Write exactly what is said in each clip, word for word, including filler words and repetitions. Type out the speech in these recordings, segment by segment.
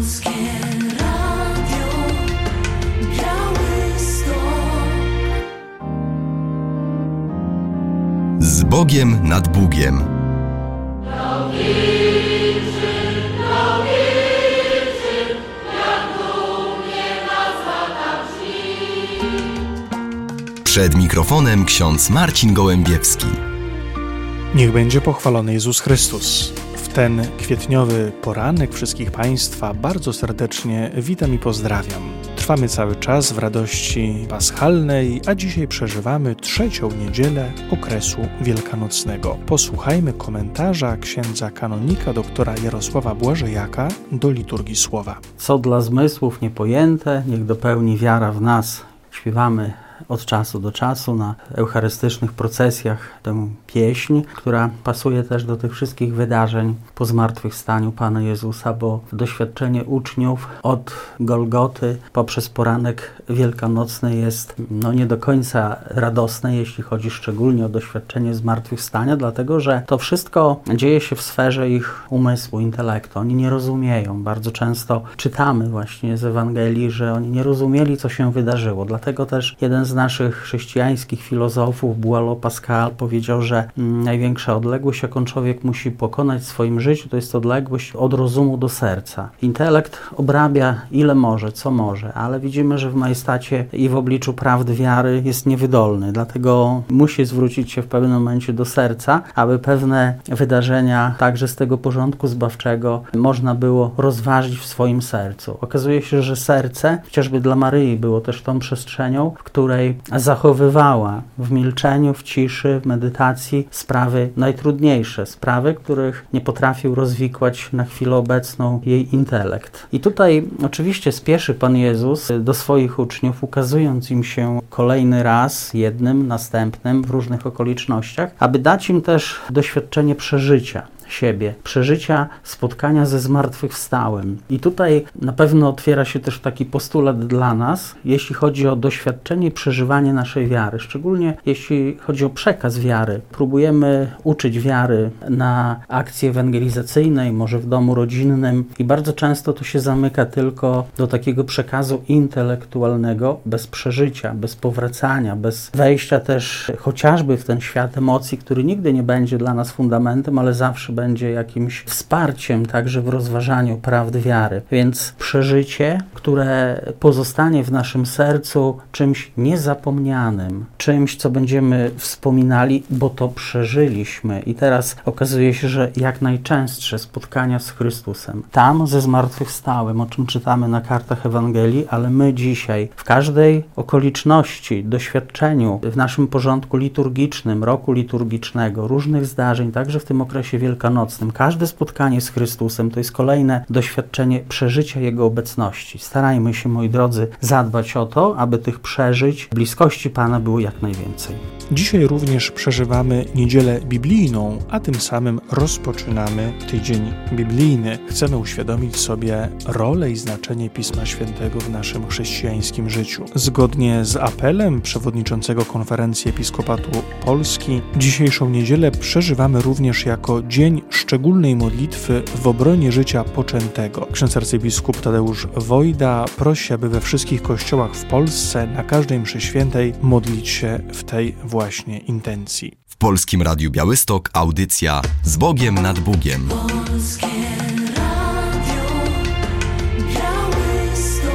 Polskie Radio Białystok. Z Bogiem nad Bugiem. Przed mikrofonem ksiądz Marcin Gołębiewski. Niech będzie pochwalony Jezus Chrystus. W ten kwietniowy poranek wszystkich Państwa bardzo serdecznie witam i pozdrawiam. Trwamy cały czas w radości paschalnej, a dzisiaj przeżywamy trzecią niedzielę okresu wielkanocnego. Posłuchajmy komentarza księdza kanonika doktora Jarosława Błażejaka do liturgii słowa. Co dla zmysłów niepojęte, niech dopełni wiara w nas. Śpiewamy od czasu do czasu na eucharystycznych procesjach tę pieśń, która pasuje też do tych wszystkich wydarzeń po zmartwychwstaniu Pana Jezusa, bo doświadczenie uczniów od Golgoty poprzez poranek wielkanocny jest no nie do końca radosne, jeśli chodzi szczególnie o doświadczenie zmartwychwstania, dlatego że to wszystko dzieje się w sferze ich umysłu, intelektu. Oni nie rozumieją. Bardzo często czytamy właśnie z Ewangelii, że oni nie rozumieli, co się wydarzyło. Dlatego też jeden z naszych chrześcijańskich filozofów, Boileau Pascal, powiedział, że mm, największa odległość, jaką człowiek musi pokonać w swoim życiu, to jest odległość od rozumu do serca. Intelekt obrabia ile może, co może, ale widzimy, że w majestacie i w obliczu prawd wiary jest niewydolny. Dlatego musi zwrócić się w pewnym momencie do serca, aby pewne wydarzenia, także z tego porządku zbawczego, można było rozważyć w swoim sercu. Okazuje się, że serce, chociażby dla Maryi, było też tą przestrzenią, w której zachowywała w milczeniu, w ciszy, w medytacji sprawy najtrudniejsze, sprawy, których nie potrafił rozwikłać na chwilę obecną jej intelekt. I tutaj oczywiście spieszy Pan Jezus do swoich uczniów, ukazując im się kolejny raz, jednym, następnym, w różnych okolicznościach, aby dać im też doświadczenie przeżycia siebie, przeżycia spotkania ze zmartwychwstałym. I tutaj na pewno otwiera się też taki postulat dla nas, jeśli chodzi o doświadczenie i przeżywanie naszej wiary, szczególnie jeśli chodzi o przekaz wiary. Próbujemy uczyć wiary na akcji ewangelizacyjnej, może w domu rodzinnym i bardzo często to się zamyka tylko do takiego przekazu intelektualnego, bez przeżycia, bez powracania, bez wejścia też chociażby w ten świat emocji, który nigdy nie będzie dla nas fundamentem, ale zawsze będzie jakimś wsparciem także w rozważaniu prawd wiary. Więc przeżycie, które pozostanie w naszym sercu czymś niezapomnianym, czymś, co będziemy wspominali, bo to przeżyliśmy. I teraz okazuje się, że jak najczęstsze spotkania z Chrystusem, tam ze zmartwychwstałym, o czym czytamy na kartach Ewangelii, ale my dzisiaj w każdej okoliczności, doświadczeniu, w naszym porządku liturgicznym, roku liturgicznego, różnych zdarzeń, także w tym okresie wielkanocnym, każde spotkanie z Chrystusem to jest kolejne doświadczenie przeżycia Jego obecności. Starajmy się, moi drodzy, zadbać o to, aby tych przeżyć bliskości Pana było jak najwięcej. Dzisiaj również przeżywamy niedzielę biblijną, a tym samym rozpoczynamy tydzień biblijny. Chcemy uświadomić sobie rolę i znaczenie Pisma Świętego w naszym chrześcijańskim życiu. Zgodnie z apelem przewodniczącego Konferencji Episkopatu Polski, dzisiejszą niedzielę przeżywamy również jako dzień szczególnej modlitwy w obronie życia poczętego. Ksiądz arcybiskup Tadeusz Wojda prosi, aby we wszystkich kościołach w Polsce na każdej mszy świętej modlić się w tej właśnie intencji. W Polskim Radiu Białystok audycja Z Bogiem nad Bugiem. Polskie Radio Białystok.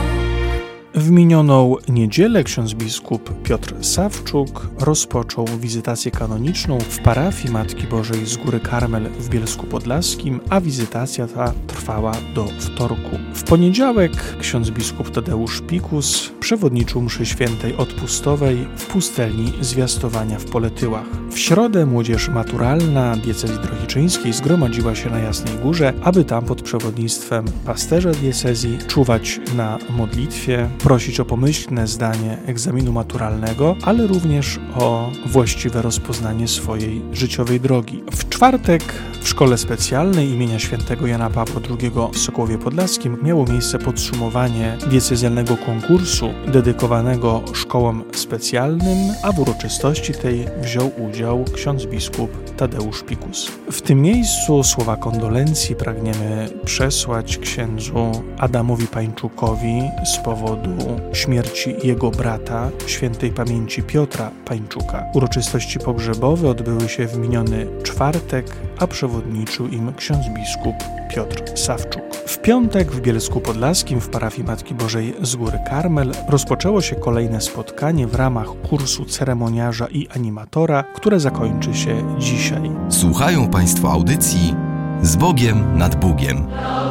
W minioną niedzielę ksiądz biskup Piotr Sawczuk rozpoczął wizytację kanoniczną w parafii Matki Bożej z Góry Karmel w Bielsku Podlaskim, a wizytacja ta trwała do wtorku. W poniedziałek ksiądz biskup Tadeusz Pikus przewodniczył mszy świętej odpustowej w pustelni Zwiastowania w Poletyłach. W środę młodzież maturalna diecezji drohiczyńskiej zgromadziła się na Jasnej Górze, aby tam pod przewodnictwem pasterza diecezji czuwać na modlitwie, prosić o pomyślne zdanie egzaminu maturalnego, ale również o właściwe rozpoznanie swojej życiowej drogi. W czwartek w szkole specjalnej imienia świętego Jana Pawła drugiego w Sokołowie Podlaskim miało miejsce podsumowanie diecezjalnego konkursu dedykowanego szkołom specjalnym, a w uroczystości tej wziął udział ksiądz biskup Tadeusz Pikus. W tym miejscu słowa kondolencji pragniemy przesłać księdzu Adamowi Pańczukowi z powodu śmierci jego brata, świętej pamięci Piotra Pańczuka. Uroczystości pogrzebowe odbyły się w miniony czwartek, a przewodniczył im ksiądz biskup Piotr Sawczuk. W piątek w Bielsku Podlaskim w parafii Matki Bożej z Góry Karmel rozpoczęło się kolejne spotkanie w ramach kursu ceremoniarza i animatora, które zakończy się dzisiaj. Słuchają Państwo audycji Z Bogiem nad Bugiem.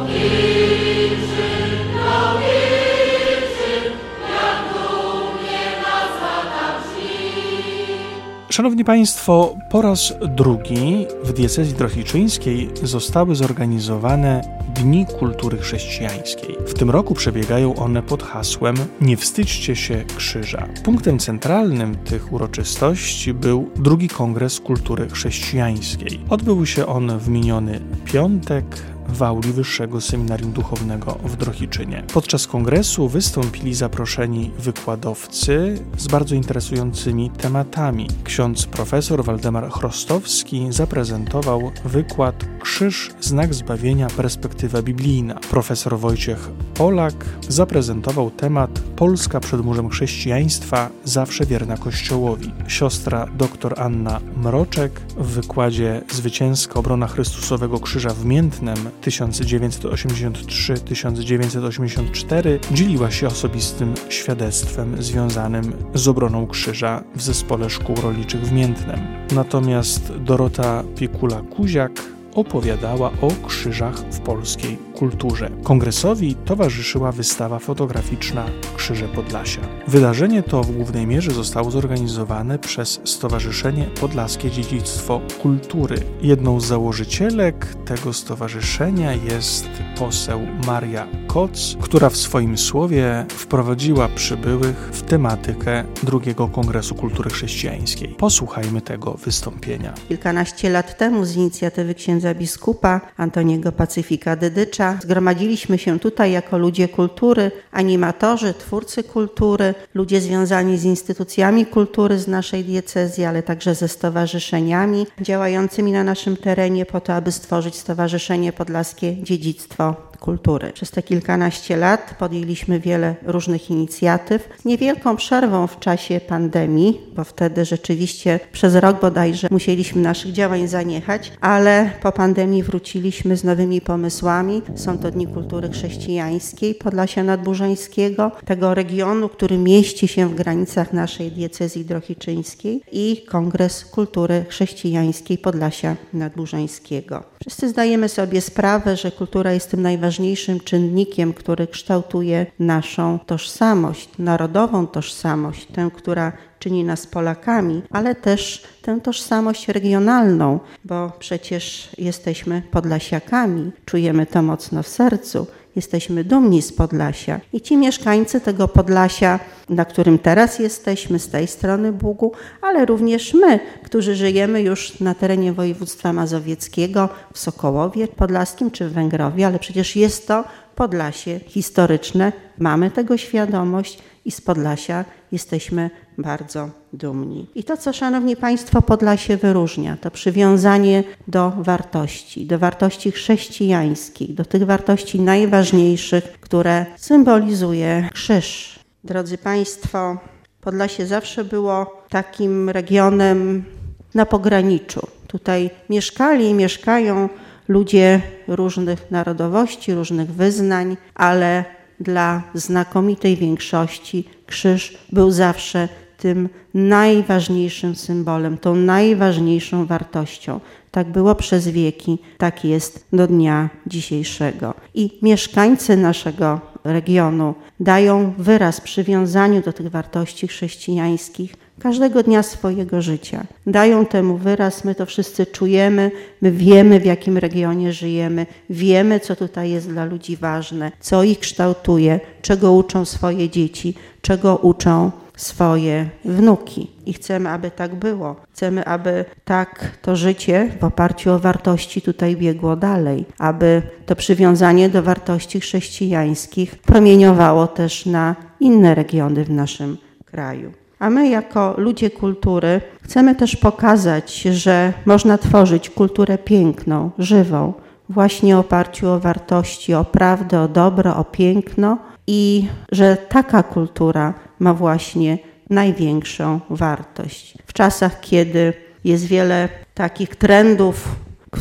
Szanowni Państwo, po raz drugi w diecezji drohiczyńskiej zostały zorganizowane Dni Kultury Chrześcijańskiej. W tym roku przebiegają one pod hasłem Nie wstydźcie się krzyża. Punktem centralnym tych uroczystości był drugi Kongres Kultury Chrześcijańskiej. Odbył się on w miniony piątek w auli Wyższego Seminarium Duchownego w Drohiczynie. Podczas kongresu wystąpili zaproszeni wykładowcy z bardzo interesującymi tematami. Ksiądz profesor Waldemar Chrostowski zaprezentował wykład Krzyż, znak zbawienia, perspektywa biblijna. Profesor Wojciech Polak zaprezentował temat Polska przed murzem chrześcijaństwa, zawsze wierna Kościołowi. Siostra dr Anna Mroczek w wykładzie Zwycięska obrona Chrystusowego Krzyża w Miętnem tysiąc dziewięćset osiemdziesiąt trzy do tysiąc dziewięćset osiemdziesiąt cztery dzieliła się osobistym świadectwem związanym z obroną krzyża w zespole szkół rolniczych w Miętnem. Natomiast Dorota Piekula-Kuziak opowiadała o krzyżach w polskiej kulturze. Kongresowi towarzyszyła wystawa fotograficzna Krzyże Podlasia. Wydarzenie to w głównej mierze zostało zorganizowane przez Stowarzyszenie Podlaskie Dziedzictwo Kultury. Jedną z założycielek tego stowarzyszenia jest poseł Maria Koc, która w swoim słowie wprowadziła przybyłych w tematykę drugiego Kongresu Kultury Chrześcijańskiej. Posłuchajmy tego wystąpienia. Kilkanaście lat temu z inicjatywy księdza biskupa Antoniego Pacyfika Dedycza zgromadziliśmy się tutaj jako ludzie kultury, animatorzy, twórcy kultury, ludzie związani z instytucjami kultury z naszej diecezji, ale także ze stowarzyszeniami działającymi na naszym terenie po to, aby stworzyć Stowarzyszenie Podlaskie Dziedzictwo Kultury. Przez te kilkanaście lat podjęliśmy wiele różnych inicjatyw, z niewielką przerwą w czasie pandemii, bo wtedy rzeczywiście przez rok bodajże musieliśmy naszych działań zaniechać, ale po pandemii wróciliśmy z nowymi pomysłami. Są to Dni Kultury Chrześcijańskiej Podlasia Nadburzańskiego, tego regionu, który mieści się w granicach naszej diecezji drohiczyńskiej, i Kongres Kultury Chrześcijańskiej Podlasia Nadburzańskiego. Wszyscy zdajemy sobie sprawę, że kultura jest tym najważniejszym czynnikiem, który kształtuje naszą tożsamość, narodową tożsamość, tę, która czyni nas Polakami, ale też tę tożsamość regionalną, bo przecież jesteśmy Podlasiakami, czujemy to mocno w sercu. Jesteśmy dumni z Podlasia i ci mieszkańcy tego Podlasia, na którym teraz jesteśmy, z tej strony Bugu, ale również my, którzy żyjemy już na terenie województwa mazowieckiego, w Sokołowie Podlaskim czy w Węgrowie, ale przecież jest to Podlasie historyczne, mamy tego świadomość i z Podlasia jesteśmy bardzo dumni. I to, co, szanowni państwo, Podlasie wyróżnia, to przywiązanie do wartości, do wartości chrześcijańskich, do tych wartości najważniejszych, które symbolizuje krzyż. Drodzy państwo, Podlasie zawsze było takim regionem na pograniczu. Tutaj mieszkali i mieszkają ludzie różnych narodowości, różnych wyznań, ale dla znakomitej większości krzyż był zawsze tym najważniejszym symbolem, tą najważniejszą wartością. Tak było przez wieki, tak jest do dnia dzisiejszego. I mieszkańcy naszego regionu dają wyraz przywiązaniu do tych wartości chrześcijańskich każdego dnia swojego życia. Dają temu wyraz, my to wszyscy czujemy, my wiemy, w jakim regionie żyjemy, wiemy, co tutaj jest dla ludzi ważne, co ich kształtuje, czego uczą swoje dzieci, czego uczą swoje wnuki. I chcemy, aby tak było. Chcemy, aby tak to życie w oparciu o wartości tutaj biegło dalej, aby to przywiązanie do wartości chrześcijańskich promieniowało też na inne regiony w naszym kraju. A my jako ludzie kultury chcemy też pokazać, że można tworzyć kulturę piękną, żywą, właśnie w oparciu o wartości, o prawdę, o dobro, o piękno i że taka kultura ma właśnie największą wartość. W czasach, kiedy jest wiele takich trendów,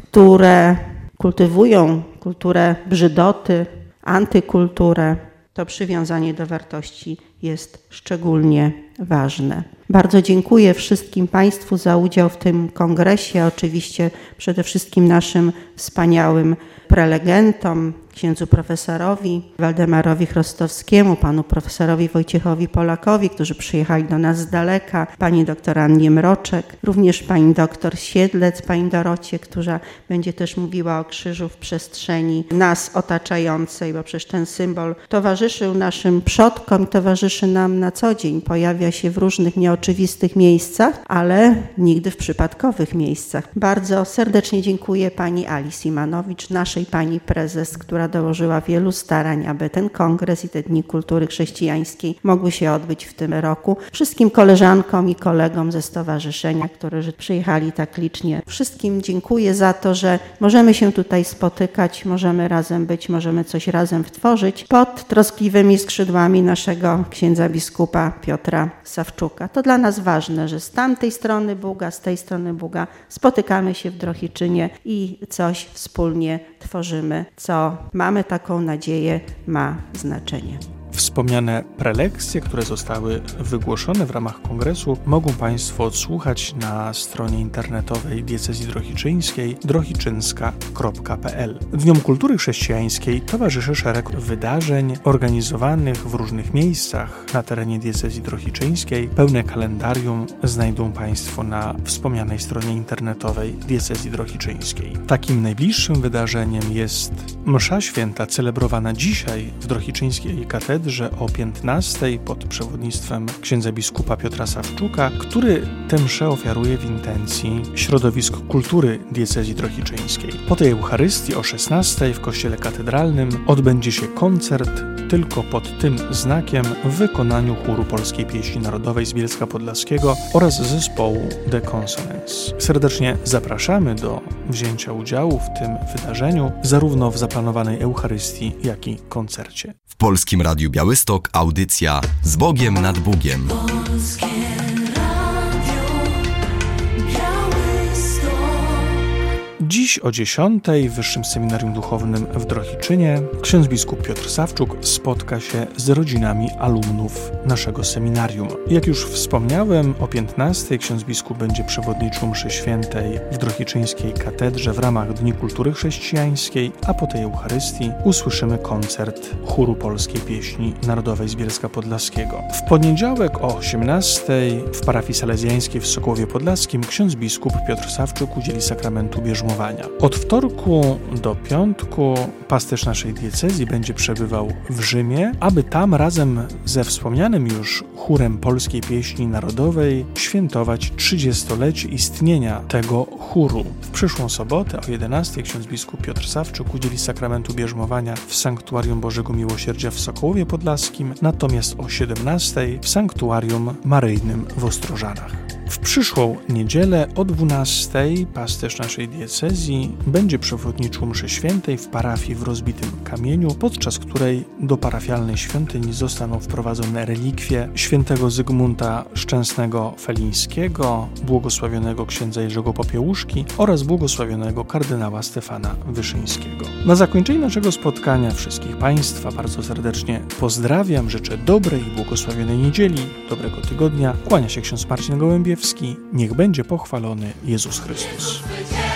które kultywują kulturę brzydoty, antykulturę, to przywiązanie do wartości jest szczególnie ważne. Bardzo dziękuję wszystkim Państwu za udział w tym kongresie, oczywiście przede wszystkim naszym wspaniałym prelegentom, księdzu profesorowi Waldemarowi Chrostowskiemu, panu profesorowi Wojciechowi Polakowi, którzy przyjechali do nas z daleka, pani doktor Annie Mroczek, również pani doktor Siedlec, pani Dorocie, która będzie też mówiła o krzyżu w przestrzeni nas otaczającej, bo przecież ten symbol towarzyszył naszym przodkom i towarzyszy nam na co dzień. Pojawia się w różnych nieoczywistych miejscach, ale nigdy w przypadkowych miejscach. Bardzo serdecznie dziękuję pani Ali Simanowicz, naszej pani prezes, która dołożyła wielu starań, aby ten kongres i te Dni Kultury Chrześcijańskiej mogły się odbyć w tym roku. Wszystkim koleżankom i kolegom ze stowarzyszenia, którzy przyjechali tak licznie. Wszystkim dziękuję za to, że możemy się tutaj spotykać, możemy razem być, możemy coś razem tworzyć pod troskliwymi skrzydłami naszego księdza biskupa Piotra Sawczuka. To dla nas ważne, że z tamtej strony Buga, z tej strony Buga spotykamy się w Drohiczynie i coś wspólnie tworzymy, co mamy taką nadzieję ma znaczenie. Wspomniane prelekcje, które zostały wygłoszone w ramach kongresu, mogą Państwo odsłuchać na stronie internetowej Diecezji Drohiczyńskiej drohiczynska kropka p l. Dniom Kultury Chrześcijańskiej towarzyszy szereg wydarzeń organizowanych w różnych miejscach na terenie Diecezji Drohiczyńskiej. Pełne kalendarium znajdą Państwo na wspomnianej stronie internetowej Diecezji Drohiczyńskiej. Takim najbliższym wydarzeniem jest msza święta celebrowana dzisiaj w Drohiczyńskiej katedrze o piętnastej pod przewodnictwem księdza biskupa Piotra Sawczuka, który tę mszę ofiaruje w intencji środowisk kultury diecezji drohiczyńskiej. Po tej Eucharystii o szesnastej w kościele katedralnym odbędzie się koncert tylko pod tym znakiem w wykonaniu chóru Polskiej Pieśni Narodowej z Bielska Podlaskiego oraz zespołu The Consonance. Serdecznie zapraszamy do wzięcia udziału w tym wydarzeniu, zarówno w zaplanowanej Eucharystii, jak i koncercie. W Polskim Radiu Białystok audycja Z Bogiem nad Bugiem. Polskie Radio Białystok. Dziś o dziesiątej w Wyższym Seminarium Duchownym w Drohiczynie ksiądz biskup Piotr Sawczuk spotka się z rodzinami alumnów naszego seminarium. Jak już wspomniałem, o piętnastej ksiądz biskup będzie przewodniczył mszy świętej w Drohiczyńskiej katedrze w ramach Dni Kultury Chrześcijańskiej, a po tej Eucharystii usłyszymy koncert chóru Polskiej Pieśni Narodowej z Bielska Podlaskiego. W poniedziałek o osiemnastej w parafii salezjańskiej w Sokołowie Podlaskim ksiądz biskup Piotr Sawczuk udzieli sakramentu bierzmowania. Od wtorku do piątku pasterz naszej diecezji będzie przebywał w Rzymie, aby tam razem ze wspomnianym już chórem Polskiej Pieśni Narodowej świętować trzydziestolecie istnienia tego chóru. W przyszłą sobotę o jedenastej ksiądz biskup Piotr Sawczuk udzieli sakramentu bierzmowania w Sanktuarium Bożego Miłosierdzia w Sokołowie Podlaskim, natomiast o siedemnastej w Sanktuarium Maryjnym w Ostrożanach. W przyszłą niedzielę o dwunastej pasterz naszej diecezji będzie przewodniczył mszy świętej w parafii w Rozbitym Kamieniu, podczas której do parafialnej świątyni zostaną wprowadzone relikwie świętego Zygmunta Szczęsnego Felińskiego, błogosławionego księdza Jerzego Popiełuszki oraz błogosławionego kardynała Stefana Wyszyńskiego. Na zakończenie naszego spotkania wszystkich Państwa bardzo serdecznie pozdrawiam, życzę dobrej i błogosławionej niedzieli, dobrego tygodnia. Kłania się ksiądz Marcin Gołębiewski. Niech będzie pochwalony Jezus Chrystus.